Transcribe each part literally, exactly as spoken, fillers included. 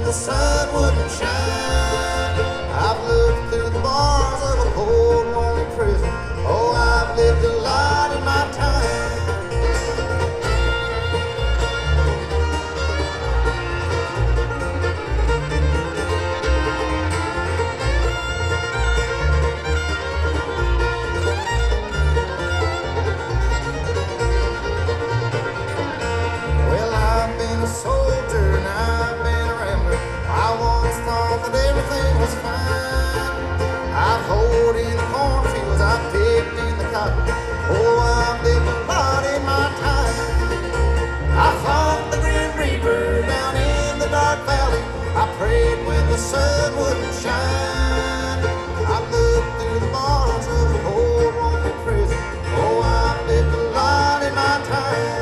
the sun wouldn't shine. I've looked through the bars of a cold, lonely prison. Oh, I've lived a lot in my time. Well, I've been a soldier and I've been a rambler. I once thought that everything was fine. I've hoed in the cornfields, I've picked in the cotton. Oh, I've lived a lot in my time. I fought the Grim Reaper down in the dark valley. I prayed when the sun wouldn't shine. I looked through the bars of a old lonely prison. Oh, I've lived a lot in my time.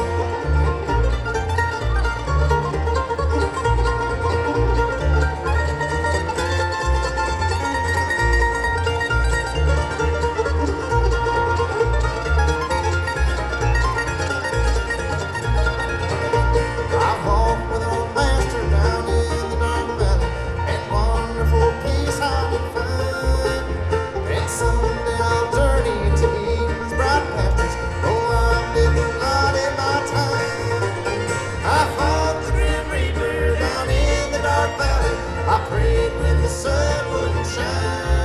I've walked with old master down in the dark valley, and wonderful peace I did find. And someday I'll journey to Eden's bright pastures. Oh, I've lived a lot in my time. I fought the Grim Reaper down in the dark valley. I prayed when the sun wouldn't shine.